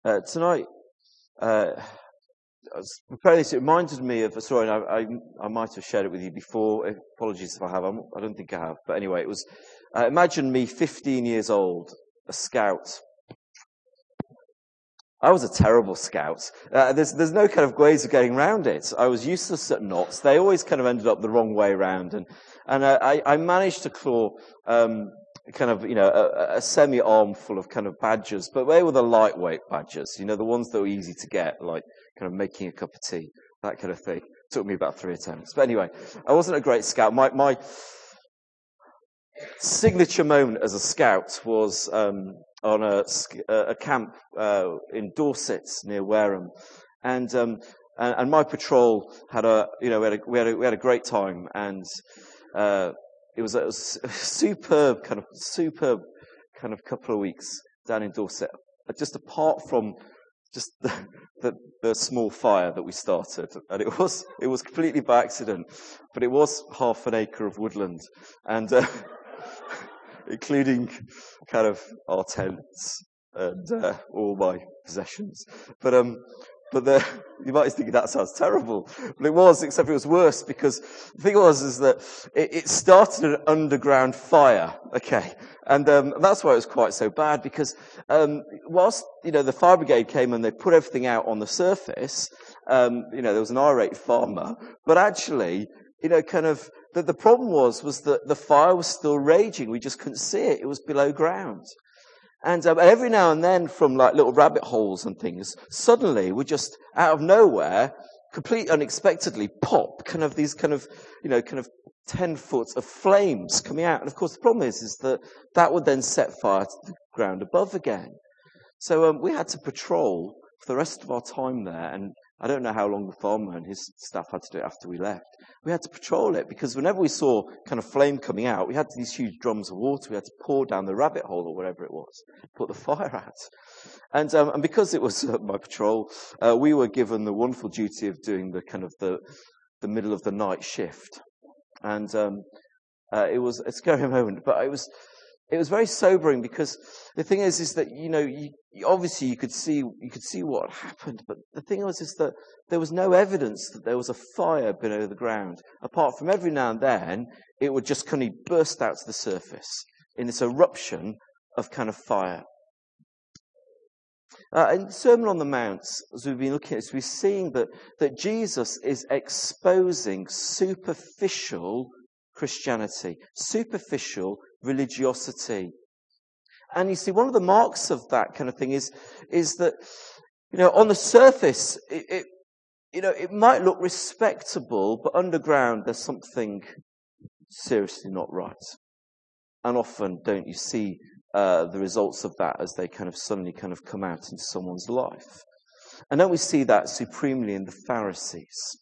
Tonight, I was preparing this. It reminded me of a story, and I might have shared it with you before. Apologies if I have. I don't think I have. But anyway, it was, imagine me 15 years old, a scout. I was a terrible scout. There's no kind of ways of getting around it. I was useless at knots. They always kind of ended up the wrong way around. And I managed to claw a semi-arm full of kind of badgers, but they were the lightweight badgers, the ones that were easy to get, like kind of making a cup of tea, that kind of thing. It took me about 3 attempts. But anyway, I wasn't a great scout. My signature moment as a scout was on a camp in Dorset near Wareham, and my patrol had we had a great time, and it was a superb kind of couple of weeks down in Dorset. Just apart from just the small fire that we started, and it was completely by accident, but it was half an acre of woodland, and including kind of our tents and all my possessions. But you might be thinking that sounds terrible, but it was, except it was worse, because the thing is that it started an underground fire, okay, and that's why it was quite so bad, because whilst the fire brigade came and they put everything out on the surface, there was an irate farmer, but actually, the problem was that the fire was still raging. We just couldn't see it. It was below ground. And every now and then, from like little rabbit holes and things, suddenly we just out of nowhere, completely unexpectedly, pop these 10 foot of flames coming out. And of course, the problem is that would then set fire to the ground above again. So we had to patrol for the rest of our time there, and I don't know how long the farmer and his staff had to do it after we left. We had to patrol it, because whenever we saw kind of flame coming out, we had these huge drums of water. We had to pour down the rabbit hole or wherever it was, put the fire out. And because it was my patrol, we were given the wonderful duty of doing the middle of the night shift. And it was a scary moment, but it was very sobering, because the thing is that obviously you could see what had happened, but the thing is that there was no evidence that there was a fire below the ground, apart from every now and then it would just kind of burst out to the surface in this eruption of kind of fire. In the Sermon on the Mount, as we've been looking at this, we're seeing that Jesus is exposing superficial Christianity, superficial religiosity. And you see, one of the marks of that kind of thing is that, on the surface, it might look respectable, but underground there's something seriously not right. And often don't you see the results of that as they kind of suddenly kind of come out into someone's life. And don't we see that supremely in the Pharisees?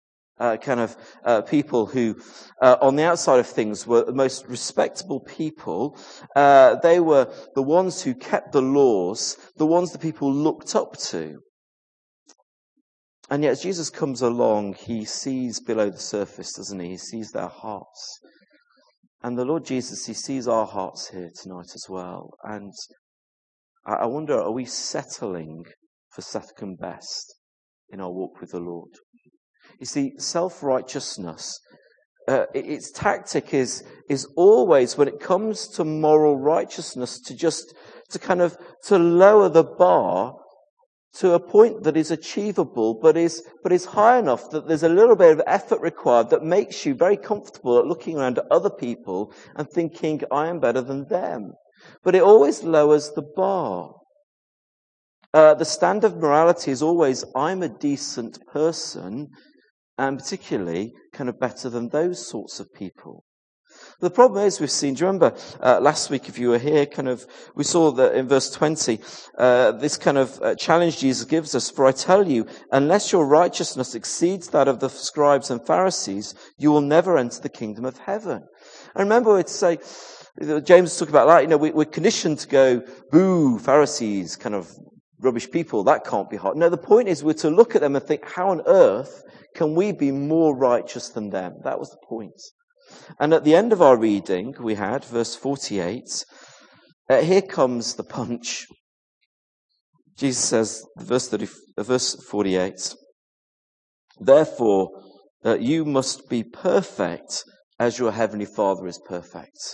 People who, on the outside of things, were the most respectable people. They were the ones who kept the laws, the ones that people looked up to. And yet, as Jesus comes along, he sees below the surface, doesn't he? He sees their hearts. And the Lord Jesus, he sees our hearts here tonight as well. And I wonder, are we settling for second best in our walk with the Lord? You see, self-righteousness, its tactic is always, when it comes to moral righteousness, to lower the bar to a point that is achievable, but is high enough that there's a little bit of effort required that makes you very comfortable at looking around at other people and thinking, I am better than them. But it always lowers the bar. The standard of morality is always, I'm a decent person, and particularly kind of better than those sorts of people. The problem is, we've seen, do you remember last week, if you were here, we saw that in verse 20, this kind of challenge Jesus gives us, for I tell you, unless your righteousness exceeds that of the scribes and Pharisees, you will never enter the kingdom of heaven. And remember, we'd say, James talked about that, we're conditioned to go, boo, Pharisees, kind of rubbish people, that can't be hard. No, the point is, we're to look at them and think, how on earth can we be more righteous than them? That was the point. And at the end of our reading, we had verse 48. Here comes the punch. Jesus says, verse 48, therefore, you must be perfect as your heavenly Father is perfect.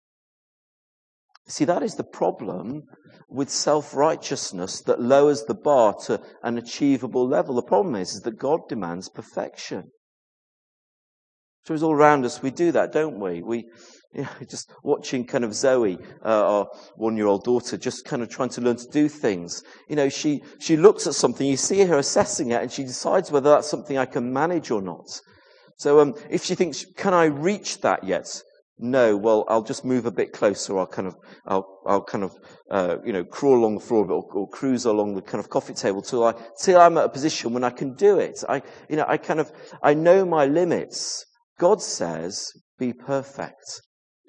See, that is the problem with self-righteousness that lowers the bar to an achievable level. The problem is that God demands perfection. So it's all around us, we do that, don't we? Just watching kind of Zoe, our 1-year-old daughter, just kind of trying to learn to do things. She looks at something, you see her assessing it, and she decides whether that's something I can manage or not. So if she thinks, can I reach that yet? No, well, I'll just move a bit closer. I'll crawl along the floor a bit, or cruise along the kind of coffee table till I'm at a position when I can do it. I know my limits. God says, be perfect.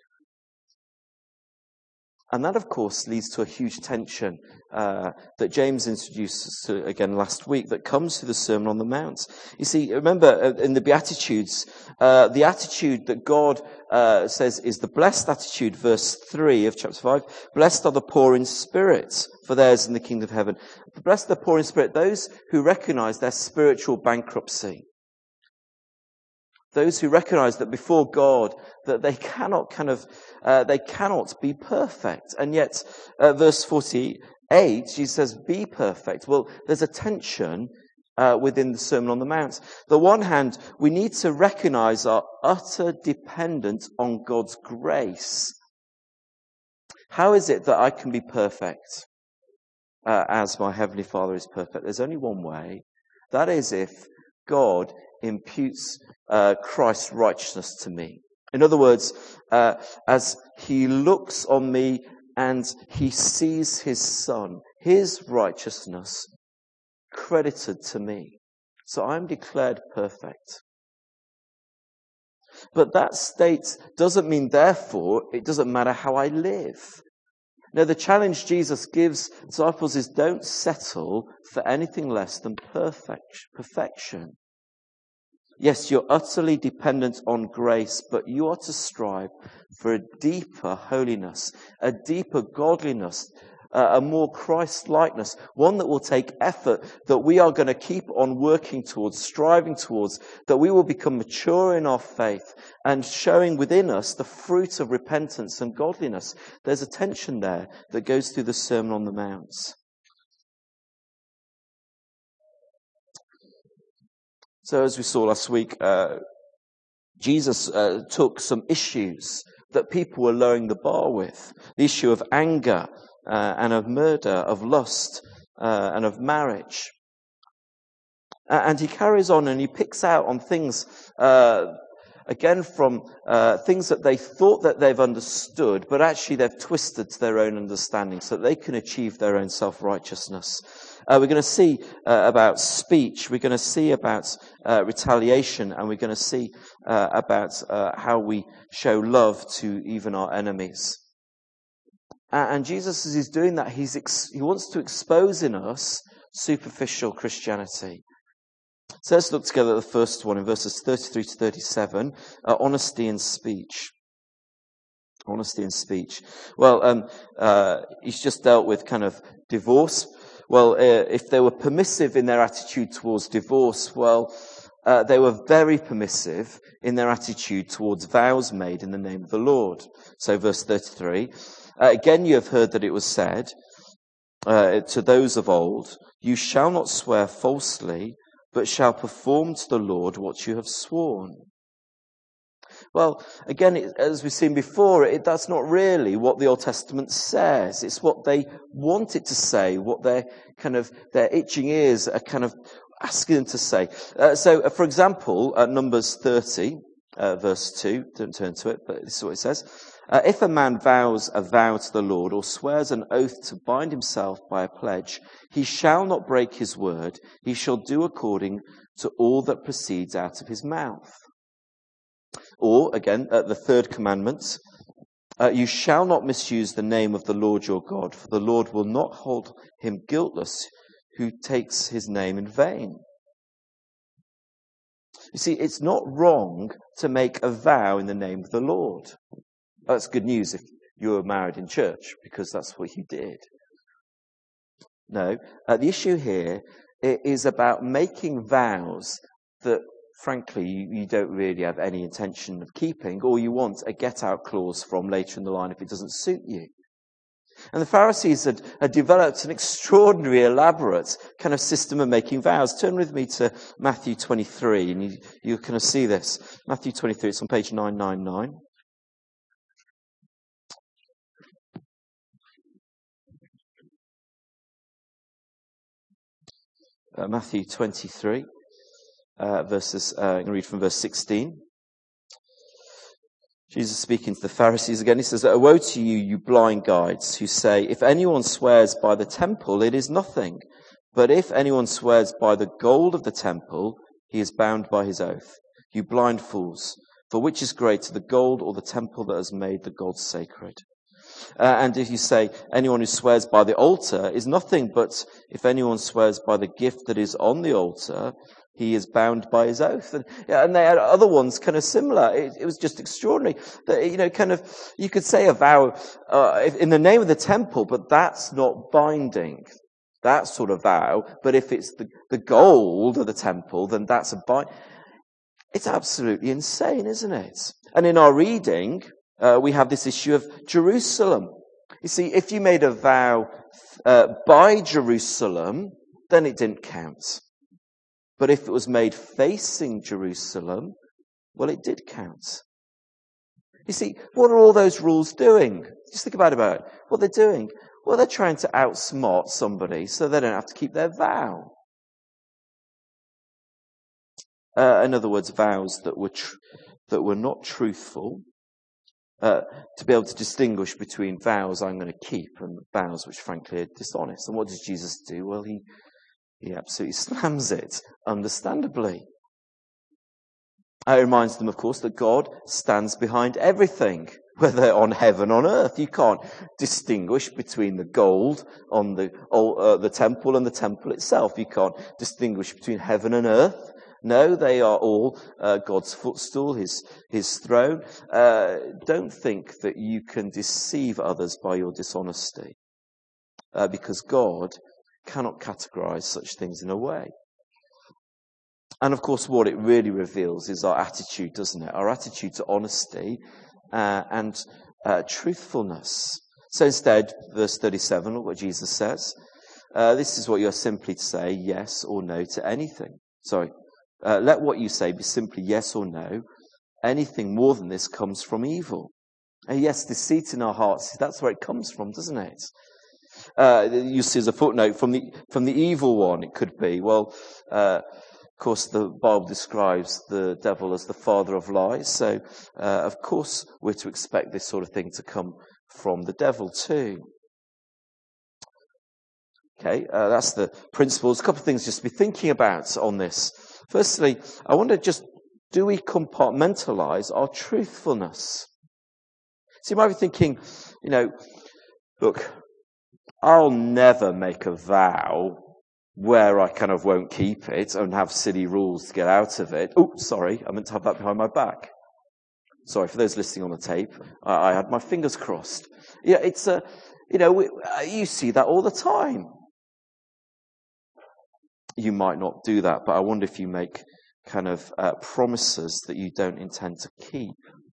And that, of course, leads to a huge tension that James introduced us to again last week that comes to the Sermon on the Mount. You see, remember in the Beatitudes, the attitude that God says is the blessed attitude, verse 3 of chapter 5. Blessed are the poor in spirit, for theirs in the kingdom of heaven. Blessed are the poor in spirit, those who recognize their spiritual bankruptcy. Those who recognize that before God, that they cannot be perfect. And yet, verse 48, Jesus says, be perfect. Well, there's a tension within the Sermon on the Mount. On the one hand, we need to recognize our utter dependence on God's grace. How is it that I can be perfect as my Heavenly Father is perfect? There's only one way. That is if God imputes Christ's righteousness to me. In other words, as he looks on me and he sees his Son, his righteousness credited to me. So I'm declared perfect. But that state doesn't mean, therefore, it doesn't matter how I live. No, the challenge Jesus gives disciples is don't settle for anything less than perfection. Yes, you're utterly dependent on grace, but you are to strive for a deeper holiness, a deeper godliness, a more Christ-likeness, one that will take effort, that we are going to keep on working towards, striving towards, that we will become mature in our faith and showing within us the fruit of repentance and godliness. There's a tension there that goes through the Sermon on the Mount. So as we saw last week, Jesus took some issues that people were lowering the bar with. The issue of anger and of murder, of lust and of marriage. And he carries on and he picks out on things, again from things that they thought that they've understood, but actually they've twisted to their own understanding so that they can achieve their own self-righteousness. We're going to see about speech, we're going to see about retaliation, and we're going to see about how we show love to even our enemies. And Jesus, as he's doing that, he wants to expose in us superficial Christianity. So let's look together at the first one in verses 33 to 37, honesty in speech. Honesty in speech. Well, he's just dealt with kind of divorce. Well, if they were permissive in their attitude towards divorce, well, they were very permissive in their attitude towards vows made in the name of the Lord. So verse 33, again you have heard that it was said to those of old, you shall not swear falsely, but shall perform to the Lord what you have sworn. Well, again, as we've seen before, that's not really what the Old Testament says. It's what they want it to say, what their itching ears are kind of asking them to say. So, for example, Numbers 30, verse 2, don't turn to it, but this is what it says. If a man vows a vow to the Lord or swears an oath to bind himself by a pledge, he shall not break his word. He shall do according to all that proceeds out of his mouth. Or, again, the third commandment, you shall not misuse the name of the Lord your God, for the Lord will not hold him guiltless who takes his name in vain. You see, it's not wrong to make a vow in the name of the Lord. That's good news if you were married in church, because that's what you did. No. The issue here is about making vows that, frankly, you don't really have any intention of keeping, or you want a get-out clause from later in the line if it doesn't suit you. And the Pharisees had developed an extraordinary, elaborate kind of system of making vows. Turn with me to Matthew 23, and you kind of see this. Matthew 23, it's on page 999. Matthew 23, I'm going to read from verse 16. Jesus speaking to the Pharisees again, he says, "Woe to you, you blind guides, who say, if anyone swears by the temple, it is nothing. But if anyone swears by the gold of the temple, he is bound by his oath. You blind fools, for which is greater, the gold or the temple that has made the gold sacred? And if you say, anyone who swears by the altar is nothing, but if anyone swears by the gift that is on the altar, he is bound by his oath." And they had other ones kind of similar. It was just extraordinary. That, you could say a vow in the name of the temple, but that's not binding. That sort of vow. But if it's the gold of the temple, then that's a bind. It's absolutely insane, isn't it? And in our reading, we have this issue of Jerusalem. You see, if you made a vow by Jerusalem, then it didn't count. But if it was made facing Jerusalem, well, it did count. You see, what are all those rules doing? Just think about it. What they're doing. Well, they're trying to outsmart somebody so they don't have to keep their vow. In other words, vows that were not truthful. To be able to distinguish between vows I'm going to keep and vows which, frankly, are dishonest. And what does Jesus do? Well, he absolutely slams it, understandably. It reminds them, of course, that God stands behind everything, whether on heaven or on earth. You can't distinguish between the gold on the temple and the temple itself. You can't distinguish between heaven and earth. No, they are all God's footstool, his throne. Don't think that you can deceive others by your dishonesty, because God cannot categorize such things in a way. And of course, what it really reveals is our attitude, doesn't it? Our attitude to honesty and truthfulness. So instead, verse 37, look what Jesus says. This is what you are simply to say, yes or no to anything. Let what you say be simply yes or no. Anything more than this comes from evil. And yes, deceit in our hearts, that's where it comes from, doesn't it? You see as a footnote, from the evil one, it could be. Well, of course, the Bible describes the devil as the father of lies. So, of course, we're to expect this sort of thing to come from the devil too. Okay, that's the principles. A couple of things just to be thinking about on this. Firstly, I wonder do we compartmentalize our truthfulness? So you might be thinking, look, I'll never make a vow where I kind of won't keep it and have silly rules to get out of it. Oh, sorry, I meant to have that behind my back. Sorry, for those listening on the tape, I had my fingers crossed. Yeah, it's you see that all the time. You might not do that, but I wonder if you make kind of promises that you don't intend to keep.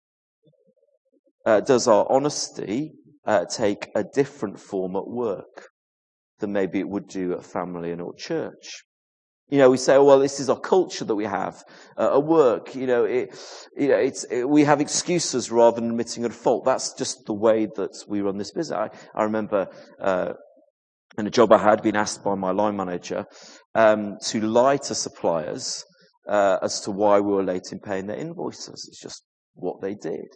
Does our honesty take a different form at work than maybe it would do at family and or church? We say, oh, well, this is our culture that we have at work. We have excuses rather than admitting a fault. That's just the way that we run this business. I remember in a job I had been asked by my line manager to lie to suppliers as to why we were late in paying their invoices. It's just what they did.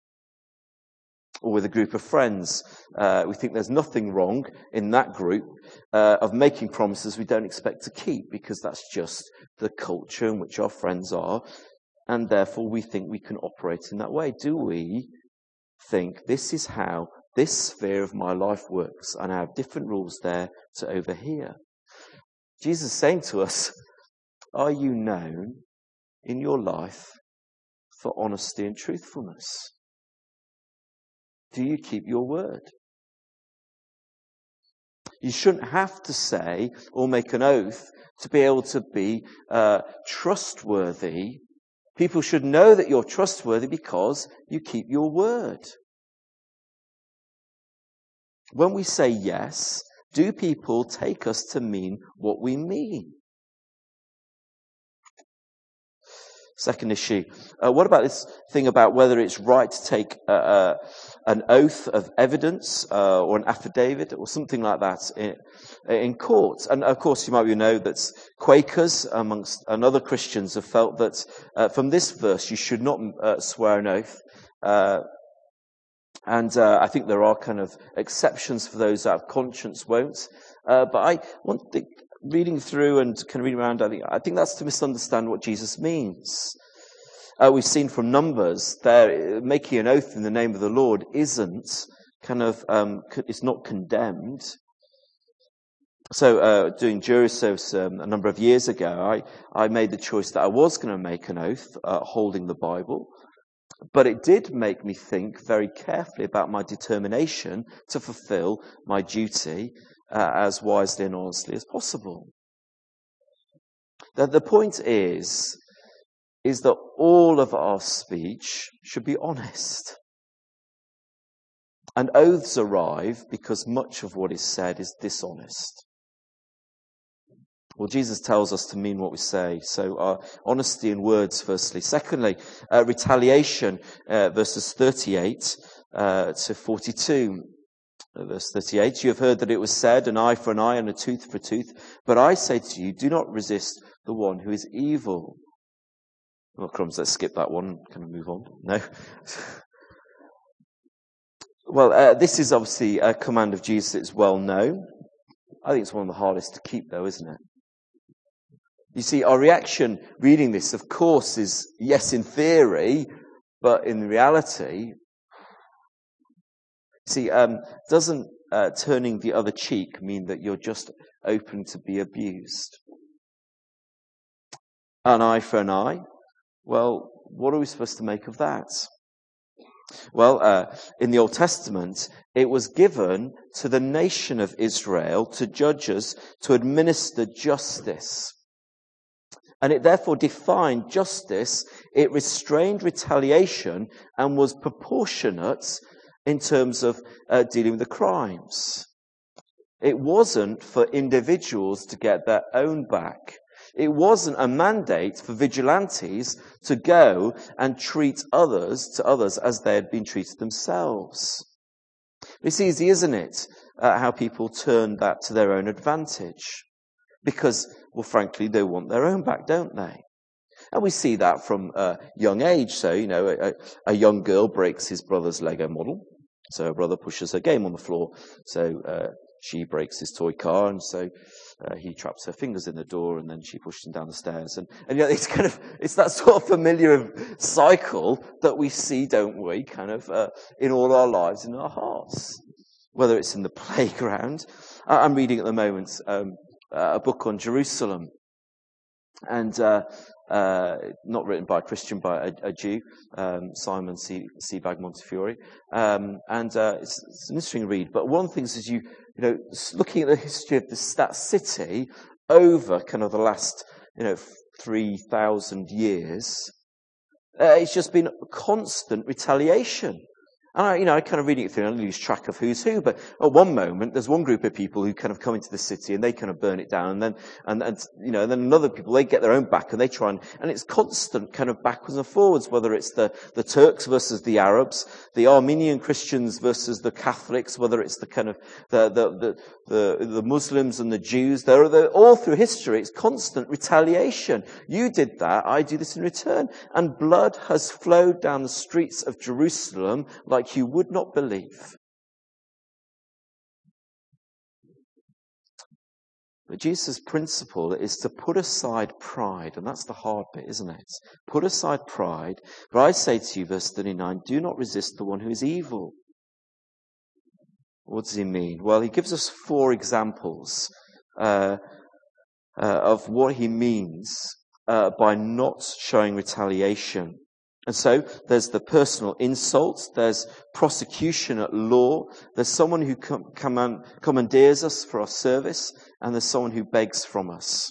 Or with a group of friends, we think there's nothing wrong in that group of making promises we don't expect to keep, because that's just the culture in which our friends are, and therefore we think we can operate in that way. Do we think this is how this sphere of my life works, and I have different rules there to over here? Jesus is saying to us, are you known in your life for honesty and truthfulness? Do you keep your word? You shouldn't have to say or make an oath to be able to be trustworthy. People should know that you're trustworthy because you keep your word. When we say yes, do people take us to mean what we mean? Second issue, what about this thing about whether it's right to take an oath of evidence or an affidavit or something like that in court? And of course, you might know that Quakers amongst and other Christians have felt that from this verse you should not swear an oath. And I think there are kind of exceptions for those that have conscience won't. But I want to think, reading through and kind of reading around, I think that's to misunderstand what Jesus means. We've seen from Numbers there, making an oath in the name of the Lord isn't kind of, it's not condemned. So doing jury service a number of years ago, I made the choice that I was going to make an oath holding the Bible. But it did make me think very carefully about my determination to fulfill my duty as wisely and honestly as possible. The point is that all of our speech should be honest. And oaths arrive because much of what is said is dishonest. Well, Jesus tells us to mean what we say. So honesty in words, firstly. Secondly, retaliation, verses 38 to 42. Verse 38, you have heard that it was said, an eye for an eye and a tooth for a tooth. But I say to you, do not resist the one who is evil. Well, crumbs, let's skip that one. Can we move on? No? Well, this is obviously a command of Jesus that's well known. I think it's one of the hardest to keep, though, isn't it? You see, our reaction reading this, of course, is yes, in theory, but in reality, see, doesn't turning the other cheek mean that you're just open to be abused? An eye for an eye? Well, what are we supposed to make of that? Well, in the Old Testament, it was given to the nation of Israel, to judges, to administer justice. And it therefore defined justice, it restrained retaliation, and was proportionate in terms of dealing with the crimes. It wasn't for individuals to get their own back. It wasn't a mandate for vigilantes to go and treat others as they had been treated themselves. It's easy, isn't it, how people turn that to their own advantage. Because, well, frankly, they want their own back, don't they? And we see that from a young age. So, a young girl breaks his brother's Lego model. So her brother pushes her game on the floor. So she breaks his toy car, and so he traps her fingers in the door, and then she pushes him down the stairs. And it's that sort of familiar cycle that we see, don't we, kind of in all our lives, in our hearts. Whether it's in the playground. I'm reading at the moment a book on Jerusalem, and not written by a Christian, by a Jew, Simon Sebag Montefiore, and it's an interesting read. But one of the things is looking at the history of that city over kind of the last 3,000 years, it's just been constant retaliation. And I kind of reading it through, and I lose track of who's who. But at one moment, there's one group of people who kind of come into the city and they kind of burn it down, and then another people, they get their own back and they try and it's constant kind of backwards and forwards. Whether it's the Turks versus the Arabs, the Armenian Christians versus the Catholics, whether it's the kind of the Muslims and the Jews, they're all through history. It's constant retaliation. You did that, I do this in return, and blood has flowed down the streets of Jerusalem like you would not believe. But Jesus' principle is to put aside pride, and that's the hard bit, isn't it? Put aside pride. But I say to you, verse 39, do not resist the one who is evil. What does he mean? Well, he gives us 4 examples of what he means by not showing retaliation. And so there's the personal insults, there's prosecution at law, there's someone who commandeers us for our service, and there's someone who begs from us.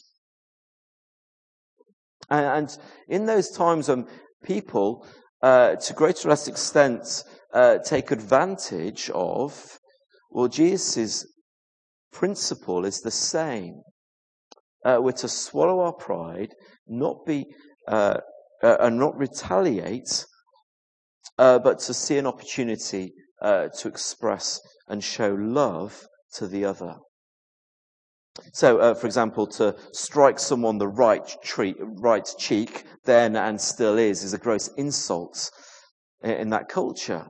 And in those times when people, to greater or less extent, take advantage of, well, Jesus' principle is the same. We're to swallow our pride, not be and not retaliate, but to see an opportunity to express and show love to the other. So, for example, to strike someone the right cheek then and still is a gross insult in that culture.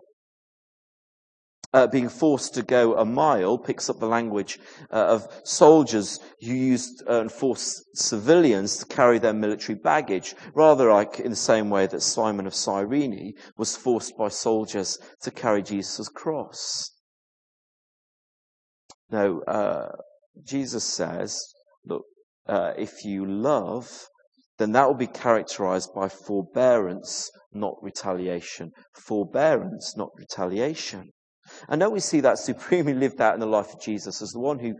Being forced to go a mile picks up the language of soldiers who used and forced civilians to carry their military baggage, rather like in the same way that Simon of Cyrene was forced by soldiers to carry Jesus' cross. No, Jesus says, look, if you love, then that will be characterized by forbearance, not retaliation. Forbearance, not retaliation. I know we see that supremely lived out in the life of Jesus as the one who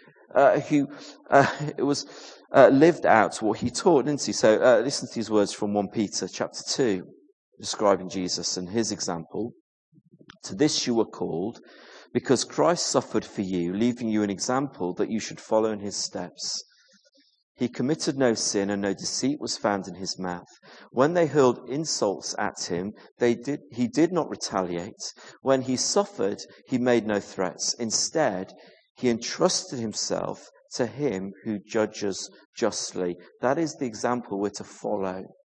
was lived out what he taught, didn't he? So listen to these words from 1 Peter chapter 2, describing Jesus and his example. To this you were called, because Christ suffered for you, leaving you an example that you should follow in his steps. He committed no sin, and no deceit was found in his mouth. When they hurled insults at him, he did not retaliate. When he suffered, he made no threats. Instead, he entrusted himself to him who judges justly. That is the example we're to follow.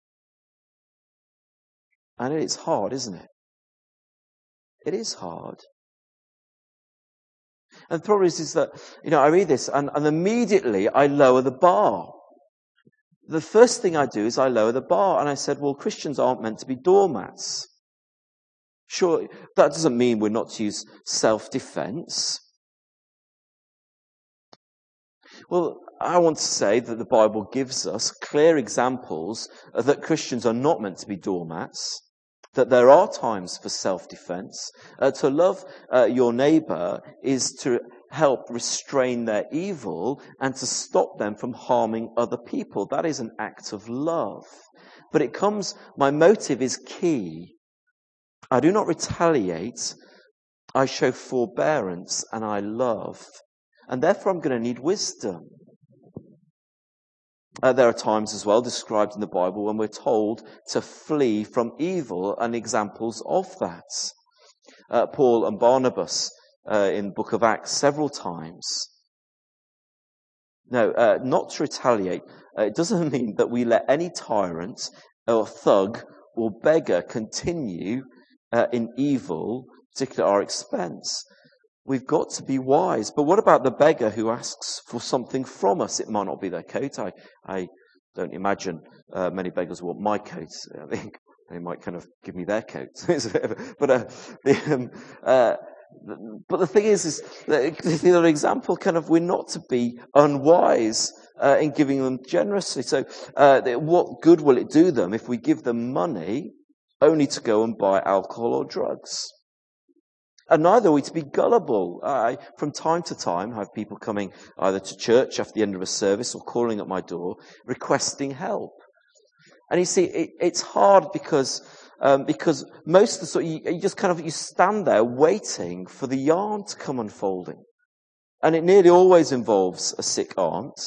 And it's hard, isn't it? It is hard. And the problem is that, I read this and immediately I lower the bar. The first thing I do is I lower the bar. And I said, well, Christians aren't meant to be doormats. Sure, that doesn't mean we're not to use self-defense. Well, I want to say that the Bible gives us clear examples that Christians are not meant to be doormats. That there are times for self-defense. To love your neighbour is to help restrain their evil and to stop them from harming other people. That is an act of love. But my motive is key. I do not retaliate. I show forbearance and I love. And therefore I'm going to need wisdom. There are times as well described in the Bible when we're told to flee from evil, and examples of that. Paul and Barnabas in the book of Acts several times. No, not to retaliate. It doesn't mean that we let any tyrant or thug or beggar continue in evil, particularly at our expense. We've got to be wise. But what about the beggar who asks for something from us? It might not be their coat. I don't imagine many beggars want my coat. I think they might kind of give me their coat. But the thing is that the other example, we're not to be unwise in giving them generously. So what good will it do them if we give them money only to go and buy alcohol or drugs? And neither are we to be gullible. From time to time, I have people coming either to church after the end of a service or calling at my door requesting help. And you see, it's hard because most of the you just you stand there waiting for the yarn to come unfolding. And it nearly always involves a sick aunt.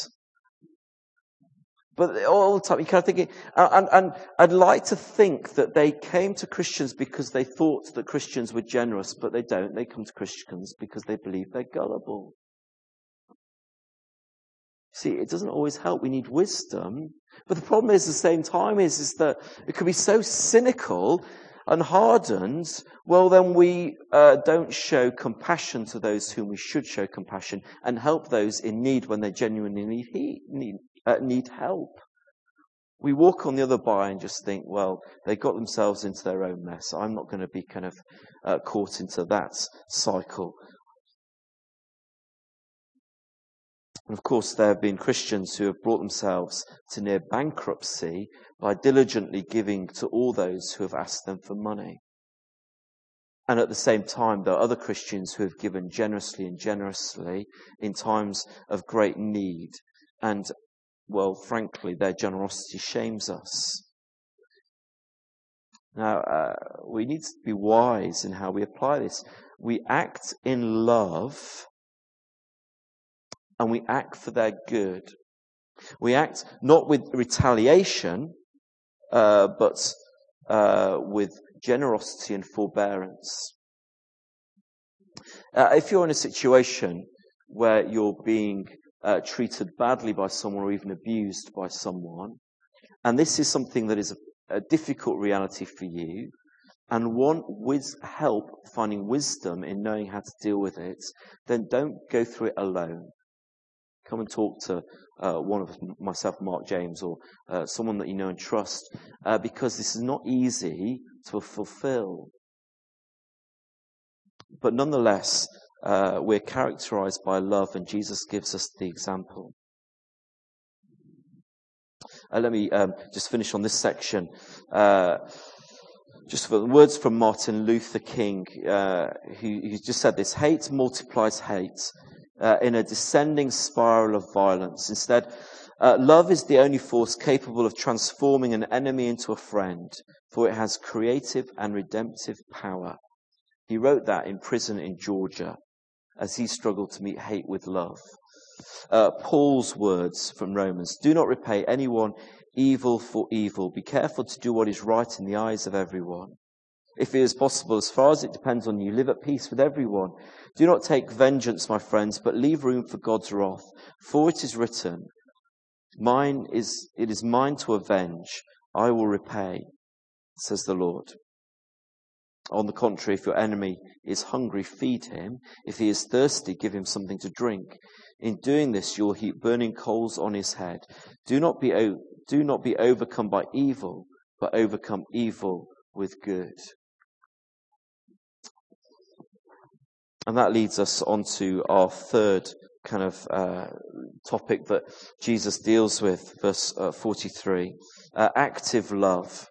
But all the time, you're thinking, and I'd like to think that they came to Christians because they thought that Christians were generous, but they don't. They come to Christians because they believe they're gullible. See, it doesn't always help. We need wisdom. But the problem is, at the same time, is that it can be so cynical and hardened. Well, then we don't show compassion to those whom we should show compassion and help those in need when they genuinely need help. We walk on the other by and just think, well, they got themselves into their own mess. I'm not going to be caught into that cycle. And of course, there have been Christians who have brought themselves to near bankruptcy by diligently giving to all those who have asked them for money. And at the same time, there are other Christians who have given generously and generously in times of great need. And, well, frankly, their generosity shames us. Now, we need to be wise in how we apply this. We act in love, and we act for their good. We act not with retaliation, but with generosity and forbearance. If you're in a situation where you're being treated badly by someone or even abused by someone, and this is something that is a difficult reality for you, and want help finding wisdom in knowing how to deal with it, then don't go through it alone. Come and talk to one of myself, Mark James, or someone that you know and trust, because this is not easy to fulfill. But nonetheless, we're characterized by love, and Jesus gives us the example. Let me just finish on this section. Just for the words from Martin Luther King, who just said this: hate multiplies hate in a descending spiral of violence. Instead, love is the only force capable of transforming an enemy into a friend, for it has creative and redemptive power. He wrote that in prison in Georgia as he struggled to meet hate with love. Paul's words from Romans: do not repay anyone evil for evil. Be careful to do what is right in the eyes of everyone. If it is possible, as far as it depends on you, live at peace with everyone. Do not take vengeance, my friends, but leave room for God's wrath. For it is written, it is mine to avenge. I will repay, says the Lord. On the contrary, if your enemy is hungry, feed him. If he is thirsty, give him something to drink. In doing this, you will heap burning coals on his head. Do not be overcome by evil, but overcome evil with good. And that leads us on to our third kind of topic that Jesus deals with, verse 43, active love.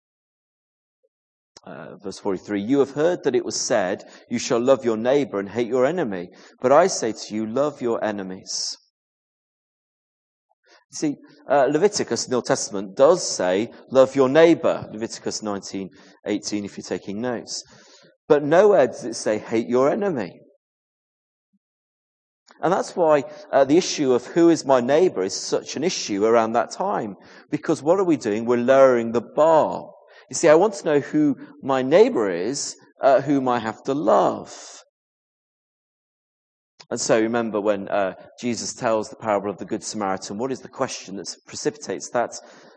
Verse 43, you have heard that it was said, you shall love your neighbor and hate your enemy. But I say to you, love your enemies. See, Leviticus in the Old Testament does say, love your neighbor. Leviticus 19:18, if you're taking notes. But nowhere does it say, hate your enemy. And that's why the issue of who is my neighbor is such an issue around that time. Because what are we doing? We're lowering the bar. You see, I want to know who my neighbor is, whom I have to love. And so remember when Jesus tells the parable of the Good Samaritan, what is the question that precipitates that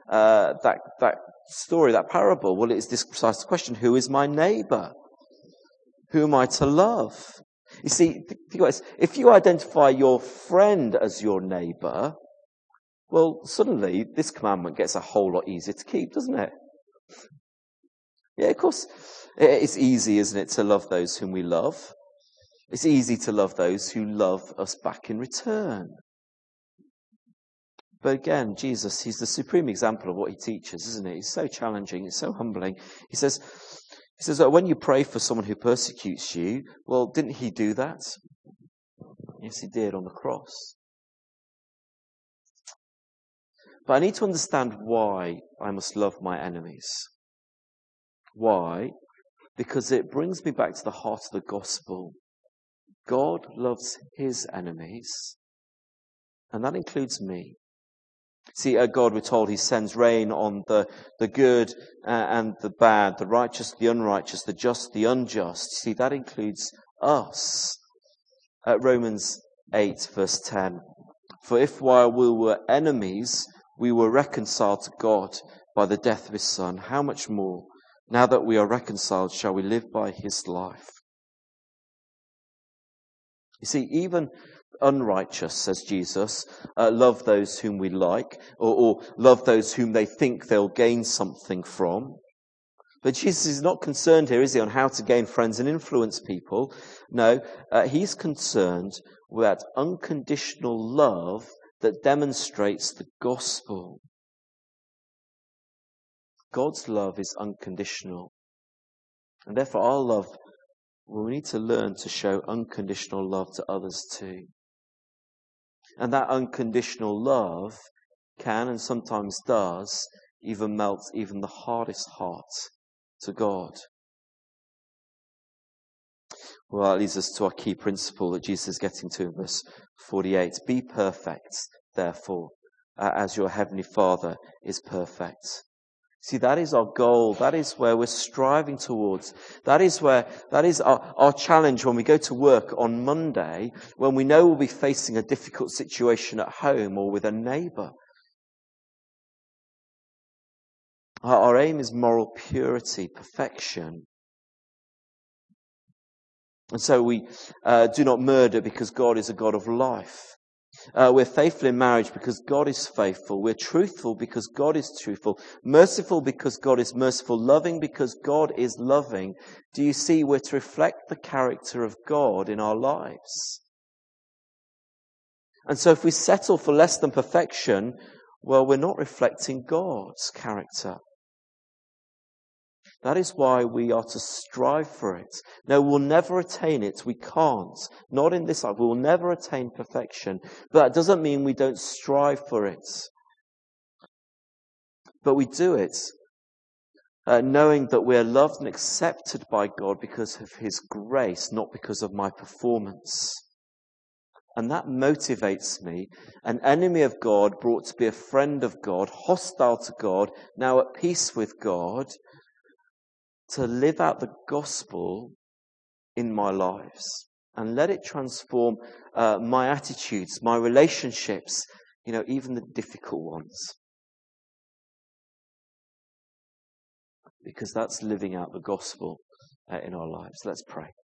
story, that parable? Well, it is this precise question: who is my neighbor? Who am I to love? You see, think about this. If you identify your friend as your neighbor, well, suddenly this commandment gets a whole lot easier to keep, doesn't it? Yeah, of course, it's easy, isn't it, to love those whom we love? It's easy to love those who love us back in return. But again, Jesus, he's the supreme example of what he teaches, isn't he? He's so challenging, it's so humbling. He says that when you pray for someone who persecutes you, well, didn't he do that? Yes, he did on the cross. But I need to understand why I must love my enemies. Why? Because it brings me back to the heart of the gospel. God loves his enemies, and that includes me. See, God, we're told, he sends rain on the good and the bad, the righteous, the unrighteous, the just, the unjust. See, that includes us. Romans 8, verse 10. For if while we were enemies, we were reconciled to God by the death of his Son, how much more, now that we are reconciled, shall we live by his life? You see, even unrighteous, says Jesus, love those whom we like, or love those whom they think they'll gain something from. But Jesus is not concerned here, is he, on how to gain friends and influence people? No, he's concerned with that unconditional love that demonstrates the gospel. God's love is unconditional. And therefore our love, well, we need to learn to show unconditional love to others too. And that unconditional love can, and sometimes does, even melt even the hardest heart to God. Well, that leads us to our key principle that Jesus is getting to in verse 48. Be perfect, therefore, as your heavenly Father is perfect. See, that is our goal. That is where we're striving towards. That is our challenge when we go to work on Monday, when we know we'll be facing a difficult situation at home or with a neighbour. Our aim is moral purity, perfection. And so we do not murder because God is a God of life. We're faithful in marriage because God is faithful. We're truthful because God is truthful. Merciful because God is merciful. Loving because God is loving. Do you see, we're to reflect the character of God in our lives. And so if we settle for less than perfection, well, we're not reflecting God's character. That is why we are to strive for it. No, we'll never attain it. We can't. Not in this life. We will never attain perfection. But that doesn't mean we don't strive for it. But we do it knowing that we're loved and accepted by God because of his grace, not because of my performance. And that motivates me, an enemy of God brought to be a friend of God, hostile to God, now at peace with God, to live out the gospel in my lives and let it transform my attitudes, my relationships, even the difficult ones. Because that's living out the gospel in our lives. Let's pray.